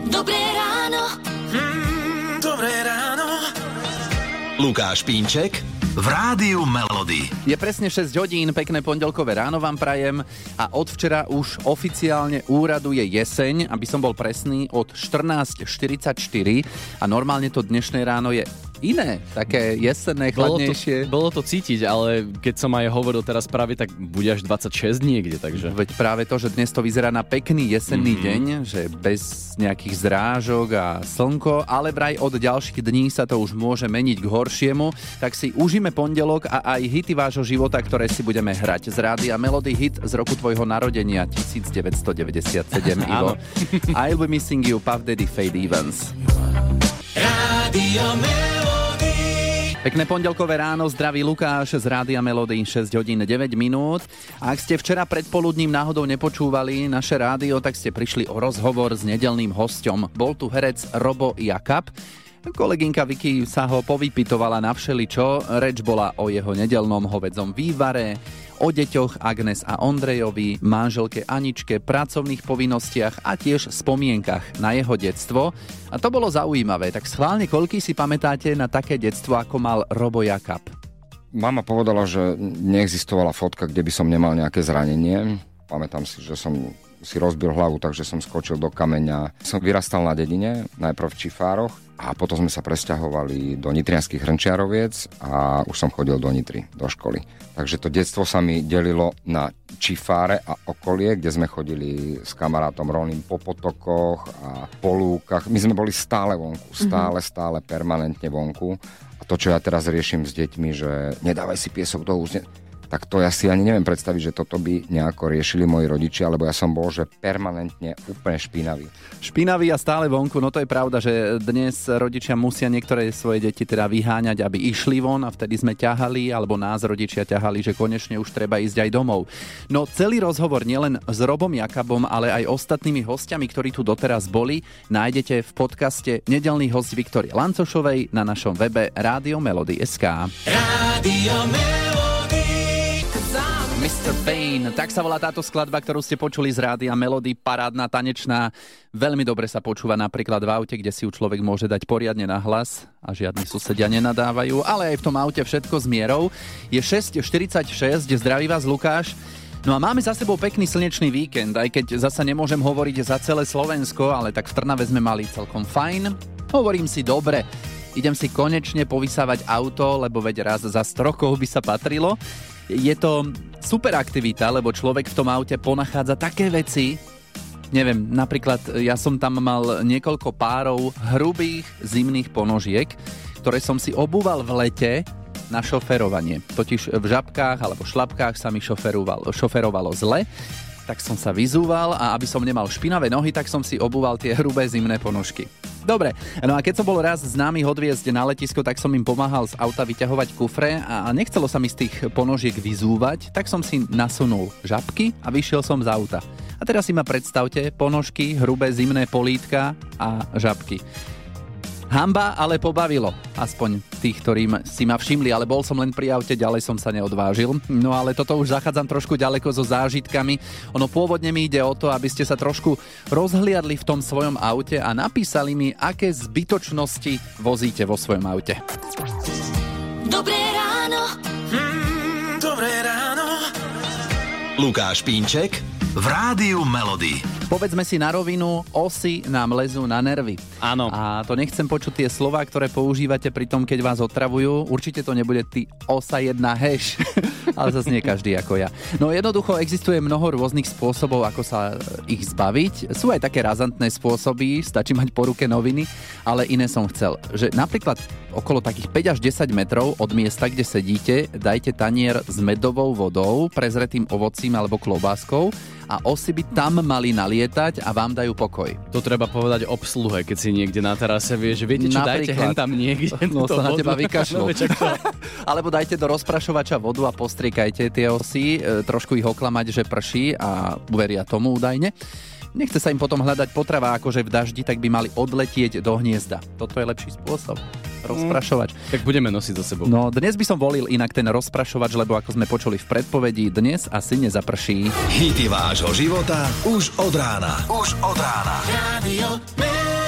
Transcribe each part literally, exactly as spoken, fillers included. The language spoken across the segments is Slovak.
Dobré ráno. Mm, dobré ráno. Lukáš Pínček v Rádiu Melody. Je presne šesť hodín, pekné pondelkové ráno vám prajem a od včera už oficiálne úraduje jeseň, aby som bol presný, od štrnásť štyridsaťštyri a normálne to dnešné ráno je iné, také jesenné, chladnejšie. Bolo to, bolo to cítiť, ale keď som aj hovoril teraz práve, tak bude až dvadsaťšesť niekde, takže... Veď práve to, že dnes to vyzerá na pekný jesenný mm-hmm. deň, že bez nejakých zrážok a slnko, ale vraj od ďalších dní sa to už môže meniť k horšiemu, tak si užíme pondelok a aj hity vášho života, ktoré si budeme hrať z Rádia Melody, hit z roku tvojho narodenia devätnásťstodeväťdesiatsedem, Ivo. I'll be missing you, Puff Daddy, Fade Evans. Rádio Melody. Pekné pondelkové ráno, zdraví Lukáš z Rádia Melody, šesť hodín deväť minút. A ak ste včera predpoludním náhodou nepočúvali naše rádio, tak ste prišli o rozhovor s nedeľným hosťom. Bol tu herec Robo Jakab. Kolegynka Vicky sa ho povypitovala na všeličo. Reč bola o jeho nedeľnom hovedzom vývare, o deťoch Agnes a Ondrejovi, manželke Aničke, pracovných povinnostiach a tiež spomienkach na jeho detstvo. A to bolo zaujímavé. Tak schválne, koľký si pamätáte na také detstvo, ako mal Robo Jakab? Mama povedala, že neexistovala fotka, kde by som nemal nejaké zranenie. Pamätám si, že som si rozbil hlavu, takže som skočil do kameňa. Som vyrastal na dedine, najprv v Čifároch a potom sme sa presťahovali do Nitrianskych Hrnčiaroviec a už som chodil do Nitry, do školy. Takže to detstvo sa mi delilo na Čifáre a okolie, kde sme chodili s kamarátom Rolným po potokoch a po lúkach. My sme boli stále vonku, stále, stále, permanentne vonku. A to, čo ja teraz riešim s deťmi, že nedávaj si piesok do úst, tak to ja si ani neviem predstaviť, že toto by nejako riešili moji rodičia, lebo ja som bol, že permanentne úplne špinavý. Špinavý a stále vonku, no to je pravda, že dnes rodičia musia niektoré svoje deti teda vyháňať, aby išli von a vtedy sme ťahali, alebo nás rodičia ťahali, že konečne už treba ísť aj domov. No celý rozhovor nielen s Robom Jakabom, ale aj ostatnými hostiami, ktorí tu doteraz boli, nájdete v podcaste Nedeľný host Viktorie Lancošovej na našom webe rádio melody bodka es ká. Rádio Melody. mister Bane, tak sa volá táto skladba, ktorú ste počuli z Rádia Melody, parádna, tanečná. Veľmi dobre sa počúva napríklad v aute, kde si ju človek môže dať poriadne na hlas a žiadni susedia nenadávajú, ale aj v tom aute všetko s mierou. Je šesť štyridsaťšesť, zdraví vás Lukáš. No a máme za sebou pekný slnečný víkend, aj keď zasa nemôžem hovoriť za celé Slovensko, ale tak v Trnave sme mali celkom fajn. Hovorím si dobre, idem si konečne povysávať auto, lebo veď raz za sto rokov by sa patrilo. Je to super aktivita, lebo človek v tom aute ponachádza také veci. Neviem, napríklad ja som tam mal niekoľko párov hrubých zimných ponožiek, ktoré som si obúval v lete na šoferovanie. Totiž v žabkách alebo šlapkách sa mi šoferovalo, šoferovalo zle, tak som sa vyzúval a aby som nemal špinavé nohy, tak som si obúval tie hrubé zimné ponožky. Dobre, no a keď som bol raz známych odviezť na letisko, tak som im pomáhal z auta vyťahovať kufre a nechcelo sa mi z tých ponožiek vyzúvať, tak som si nasunul žabky a vyšiel som z auta. A teraz si ma predstavte, ponožky, hrubé zimné polítka a žabky. Hanba, ale pobavilo. Aspoň tých, ktorým si ma všimli, ale bol som len pri aute, ďalej som sa neodvážil. No ale toto už zachádzam trošku ďaleko so zážitkami. Ono pôvodne mi ide o to, aby ste sa trošku rozhliadli v tom svojom aute a napísali mi, aké zbytočnosti vozíte vo svojom aute. Dobré ráno. Mm, dobré ráno. Lukáš Pínček v Rádiu Melody. Povedzme si na rovinu, osy nám lezú na nervy. Áno. A to nechcem počuť tie slová, ktoré používate pri tom, keď vás otravujú. Určite to nebude ty osa jedna heš, ale zase nie každý ako ja. No jednoducho existuje mnoho rôznych spôsobov, ako sa ich zbaviť. Sú aj také razantné spôsoby, stačí mať po ruke noviny, ale iné som chcel. Že napríklad okolo takých päť až desať metrov od miesta, kde sedíte, dajte tanier s medovou vodou, prezretým ovocím alebo klobáskou a osy by tam mali nalietať a vám dajú pokoj. To treba povedať obsluhe, keď si niekde na terase, vieš, viete čo, Napríklad. dajte hen tam niekde. No sa na teba vykašľú. No, to... Alebo dajte do rozprašovača vodu a postriekajte tie osy, e, trošku ich oklamať, že prší a uveria tomu údajne. Nechce sa im potom hľadať potrava, akože v daždi, tak by mali odletieť do hniezda. Toto je lepší spôsob. Rozprašovač. Tak budeme nosiť so sebou. No, dnes by som volil inak ten rozprašovač, lebo ako sme počuli v predpovedi, dnes asi nezaprší. Hity vášho života už od rána. Už od rána. Rádio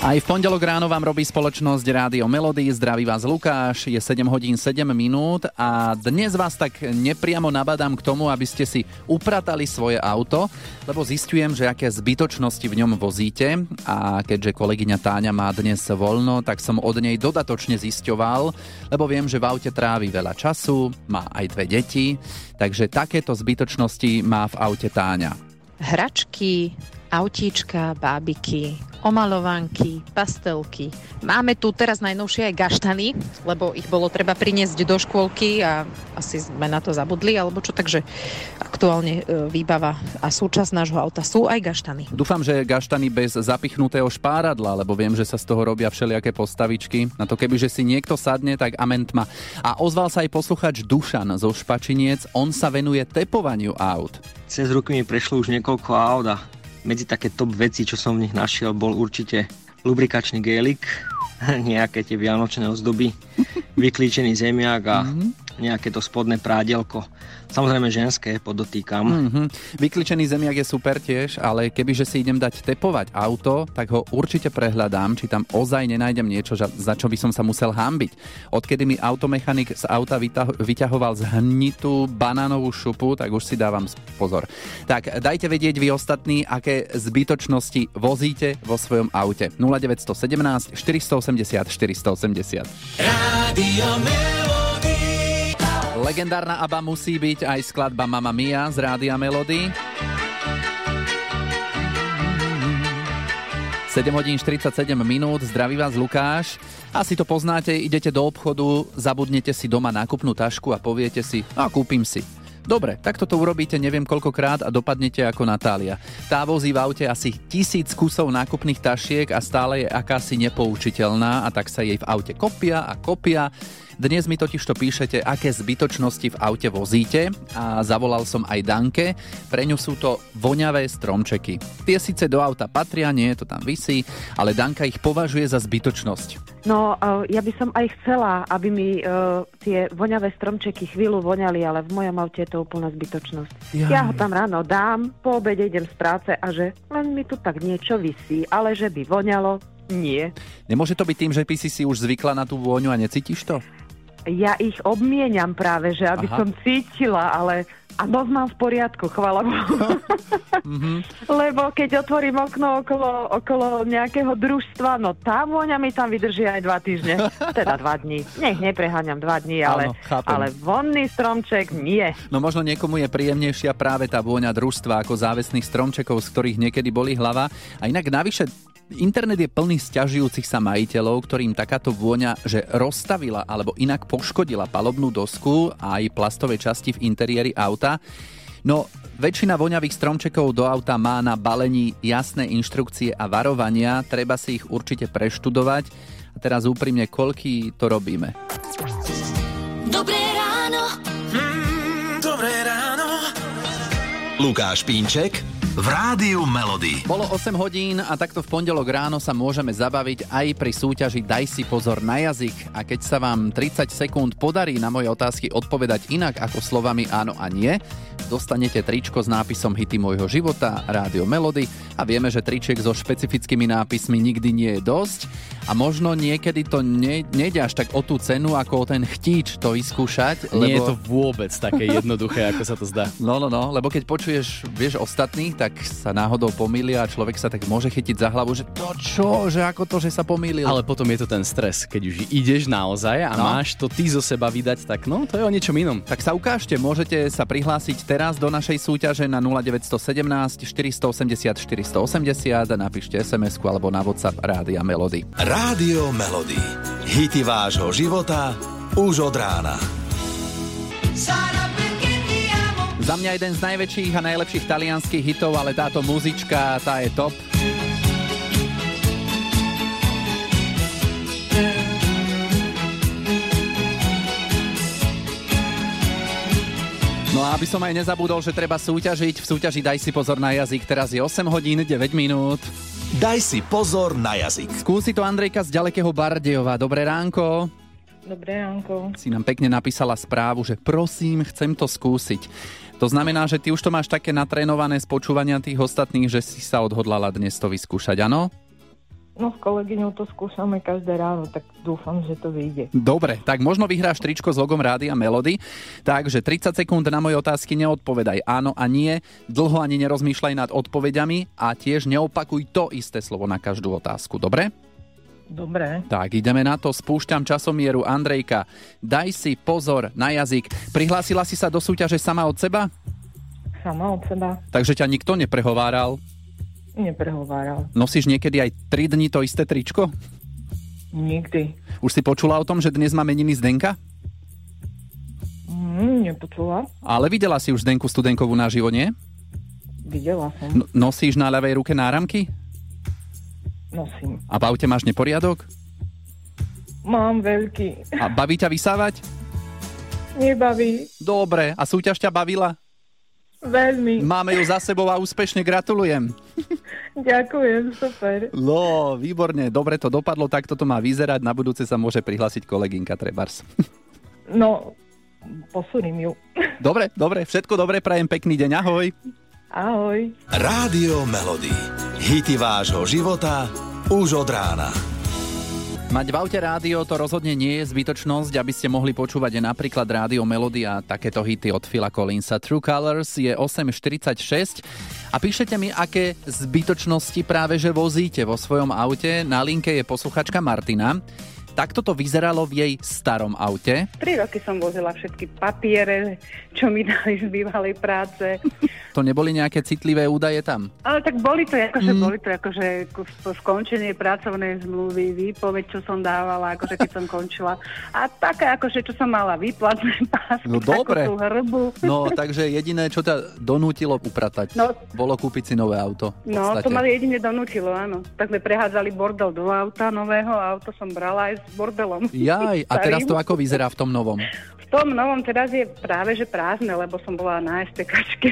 Aj v pondelok ráno vám robí spoločnosť Rádio Melody. Zdraví vás Lukáš, je sedem hodín sedem minút a dnes vás tak nepriamo nabadám k tomu, aby ste si upratali svoje auto, lebo zistujem, že aké zbytočnosti v ňom vozíte a keďže kolegyňa Táňa má dnes voľno, tak som od nej dodatočne zisťoval, lebo viem, že v aute trávi veľa času, má aj dve deti, takže takéto zbytočnosti má v aute Táňa. Hračky, autíčka, bábiky, omaľovanky, pastelky. Máme tu teraz najnovšie aj gaštany, lebo ich bolo treba priniesť do škôlky a asi sme na to zabudli, alebo čo, takže aktuálne výbava a súčasť nášho auta sú aj gaštany. Dúfam, že gaštany bez zapichnutého špáradla, lebo viem, že sa z toho robia všelijaké postavičky. Na to keby, že si niekto sadne, tak amen tma. A ozval sa aj posluchač Dušan zo Špačiniec, on sa venuje tepovaniu aut. Cez ruky mi prešlo už niekoľko aut a medzi také top veci, čo som v nich našiel, bol určite lubrikačný gélik, nejaké tie vianočné ozdoby, vyklíčený zemiak a nejaké to spodné prádielko. Samozrejme ženské, podotýkam. Mm-hmm. Vykličený zemiak je super tiež, ale kebyže si idem dať tepovať auto, tak ho určite prehľadám, či tam ozaj nenájdem niečo, za čo by som sa musel hanbiť. Odkedy mi automechanik z auta vyťahoval zhnitú banánovú šupu, tak už si dávam pozor. Tak dajte vedieť vy ostatní, aké zbytočnosti vozíte vo svojom aute. nula deväť jedna sedem štyri osem nula štyri osem nula. Rádio Melody. Legendárna ABBA musí byť aj skladba Mamma Mia z Rádia Melody. sedem hodín štyridsaťsedem minút, zdraví vás Lukáš. Asi to poznáte, idete do obchodu, zabudnete si doma nákupnú tašku a poviete si, a kúpim si. Dobre, tak toto urobíte neviem koľkokrát a dopadnete ako Natália. Tá vozí v aute asi tisíc kusov nákupných tašiek a stále je akási nepoučiteľná a tak sa jej v aute kopia a kopia. Dnes mi totižto píšete, aké zbytočnosti v aute vozíte a zavolal som aj Danke. Pre ňu sú to voňavé stromčeky. Tie síce do auta patria, nie, to tam visí, ale Danka ich považuje za zbytočnosť. No, ja by som aj chcela, aby mi uh, tie voňavé stromčeky chvíľu voňali, ale v mojom aute je to úplná zbytočnosť. Jaj. Ja ho tam ráno dám, po obede idem z práce a že len mi tu tak niečo visí, ale že by voňalo, nie. Nemôže to byť tým, že ty si si už zvykla na tú vôňu a necítiš to? Ja ich obmieniam práve, že aby Aha. som cítila, ale a dosť mám v poriadku, chvála Bohu. mm-hmm. Lebo keď otvorím okno okolo, okolo nejakého družstva, no tá vôňa mi tam vydrží aj dva týždne. Teda dva dní. Nech nepreháňam dva dní, ale, ale vonný stromček nie. No možno niekomu je príjemnejšia práve tá vôňa družstva ako závesných stromčekov, z ktorých niekedy bolí hlava. A inak navyše internet je plný sťažujúcich sa majiteľov, ktorým takáto vôňa, že rozstavila alebo inak poškodila palobnú dosku a aj plastové časti v interiéri auta. No, väčšina voňavých stromčekov do auta má na balení jasné inštrukcie a varovania, treba si ich určite preštudovať. A teraz úprimne, koľký to robíme? Dobré ráno. Mm, dobré ráno. Lukáš Pínček v Rádiu Melody. Bolo osem hodín a takto v pondelok ráno sa môžeme zabaviť aj pri súťaži Daj si pozor na jazyk. A keď sa vám tridsať sekúnd podarí na moje otázky odpovedať inak ako slovami áno a nie, dostanete tričko s nápisom Hity môjho života, Rádio Melody a vieme, že tričiek so špecifickými nápismi nikdy nie je dosť a možno niekedy to ne, nejde až tak o tú cenu, ako o ten chtíč to vyskúšať. Lebo... Nie je to vôbec také jednoduché, ako sa to zdá. No, no, no, lebo keď počuješ, vieš, ostatných, tak sa náhodou pomýlia a človek sa tak môže chytiť za hlavu, že to čo, že ako to, že sa pomýlil. Ale potom je to ten stres, keď už ideš naozaj a no. máš to ty zo seba vydať, tak no, to je o niečom inom. Tak sa ukážte, môžete sa prihlásiť teraz do našej súťaže na nula deväť jedna sedem štyri osem nula štyri osem nula, napíšte es em esku alebo na WhatsApp Rádia Melody. Rádio Melody. Hity vášho života už od rána. Za mňa jeden z najväčších a najlepších talianských hitov, ale táto muzička, tá je top. No a aby som aj nezabudol, že treba súťažiť, v súťaži Daj si pozor na jazyk, teraz je osem hodín deväť minút. Daj si pozor na jazyk. Skúsi to Andrejka z ďalekého Bardejova. Dobré ránko. Dobré ránko. Si nám pekne napísala správu, že prosím, chcem to skúsiť. To znamená, že ty už to máš také natrénované z počúvania tých ostatných, že si sa odhodlala dnes to vyskúšať, áno? No s kolegyňou to skúšame každé ráno, tak dúfam, že to vyjde. Dobre, tak možno vyhráš tričko s logom Rádia Melody. Takže tridsať sekúnd na moje otázky neodpovedaj áno a nie. Dlho ani nerozmýšľaj nad odpoveďami a tiež neopakuj to isté slovo na každú otázku. Dobre? Dobre. Tak, ideme na to. Spúšťam časomieru. Andrejka, daj si pozor na jazyk. Prihlásila si sa do súťaže sama od seba? Sama od seba. Takže ťa nikto neprehováral? Neprehováral. Nosíš niekedy aj tri dni to isté tričko? Nikdy. Už si počula o tom, že dnes má meniny Zdenka? Mm, nepočula. Ale videla si už Zdenku Studenkovú naživo, nie? Videla som. N- nosíš na ľavej ruke náramky? Nosím. A v aute máš neporiadok? Mám veľký. A baví ťa vysávať? Nebaví. Dobre. A súťaž ťa bavila? Veľmi. Máme ju za sebou a úspešne gratulujem. Ďakujem, super. No, výborne, dobre to dopadlo, takto to má vyzerať, na budúce sa môže prihlásiť kolegynka trebárs. No, posúdim ju. Dobre, dobre, všetko dobre, prajem pekný deň, ahoj. Ahoj. Rádio Melody. Hity vášho života už od rána. Mať v aute rádio to rozhodne nie je zbytočnosť, aby ste mohli počúvať napríklad Rádio Melody a takéto hity od Phila Collinsa. True Colors je osem štyridsaťšesť a píšete mi, aké zbytočnosti práve že vozíte vo svojom aute. Na linke je posluchačka Martina. Takto to vyzeralo v jej starom aute. Tri roky som vozila všetky papiere, čo mi dali z bývalej práce. To neboli nejaké citlivé údaje tam? Ale tak boli to akože, mm. boli to akože skončenie pracovnej zmluvy, výpoveď, čo som dávala, akože keď som končila. A také akože, čo som mala výplatné pásky, no, dobre. takú hrbu. No, takže jediné, čo ťa donútilo upratať, no, bolo kúpiť si nové auto. No, to ma jedine donútilo, áno. Tak sme prehádzali bordel do auta nového, auto som brala aj s bordelom. Jaj, a teraz to ako vyzerá v tom novom? V tom novom teraz je práve že prázdne, lebo som bola na STKčke.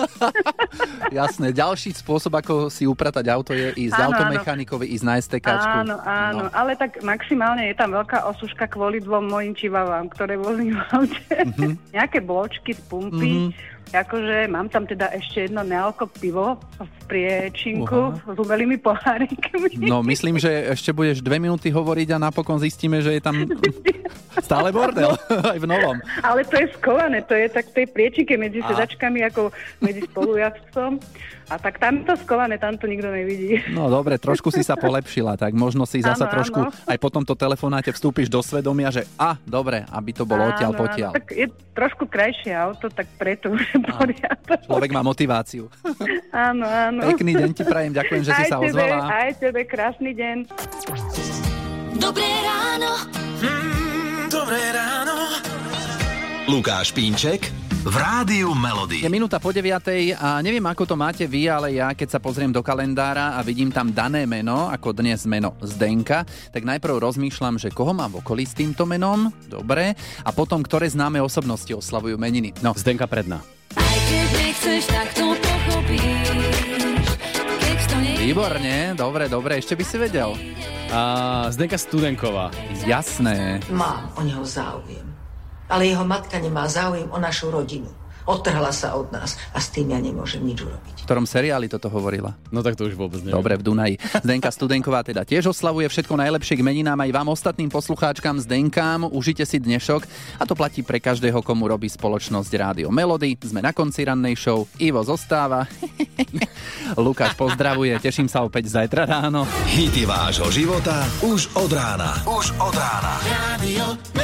Jasné, ďalší spôsob, ako si upratať auto je ísť áno, automechanikovi, ísť na STKčku. Áno, áno, no. Ale tak maximálne je tam veľká osuška kvôli dvom mojim čivavám, ktoré vozím v aute. Mm-hmm. Nejaké bločky z pumpy. Mm-hmm. Akože mám tam teda ešte jedno nealko pivo v priečinku s umelými pohárikmi. No, myslím, že ešte budeš dve minúty hovoriť a napokon zistíme, že je tam stále bordel, aj v novom. Ale to je skované, to je tak v tej priečinke medzi a... sedačkami, ako medzi spolujazdcom. A tak tam to skované, tam to nikto nevidí. No dobre, trošku si sa polepšila, tak možno si zasa áno, trošku áno. aj po tomto telefonáte vstúpiš do svedomia, že a, dobre, aby to bolo odtiaľ potiaľ. Tak je trošku krajšie auto, tak preto už je poriadok. Človek má motiváciu. Áno, áno. Pekný deň ti prajem, ďakujem, že aj si sa tebe, ozvala. Aj tebe, krásny deň. Dobré ráno. Mm, dobré ráno. Lukáš Pínček v Rádiu Melody. Je minúta po deviatej a neviem, ako to máte vy, ale ja, keď sa pozriem do kalendára a vidím tam dané meno, ako dnes meno Zdenka, tak najprv rozmýšľam, že koho mám v okolí s týmto menom, dobre, a potom, ktoré známe osobnosti oslavujú meniny. No, Zdenka Predná. Aj keď nechceš, tak to pochopíš. Keď to nie... Výborne, dobre, dobre, ešte by si vedel. A Zdenka Studenková. Jasné. Mám o neho záujem. Ale jeho matka nemá záujem o našu rodinu. Odtrhla sa od nás a s tým ja nemôžem nič urobiť. V ktorom seriáli toto hovorila? No tak to už vôbec neviem. Dobre, v Dunaji. Zdenka Studenková teda tiež oslavuje, všetko najlepšie k meninám aj vám ostatným poslucháčkam Zdenkám. Užite si dnešok a to platí pre každého, komu robí spoločnosť Rádio Melody. Sme na konci rannej show. Ivo zostáva. Lukáš pozdravuje, teším sa opäť zajtra ráno. Hity vášho života už od rána. Už od rána. Rádio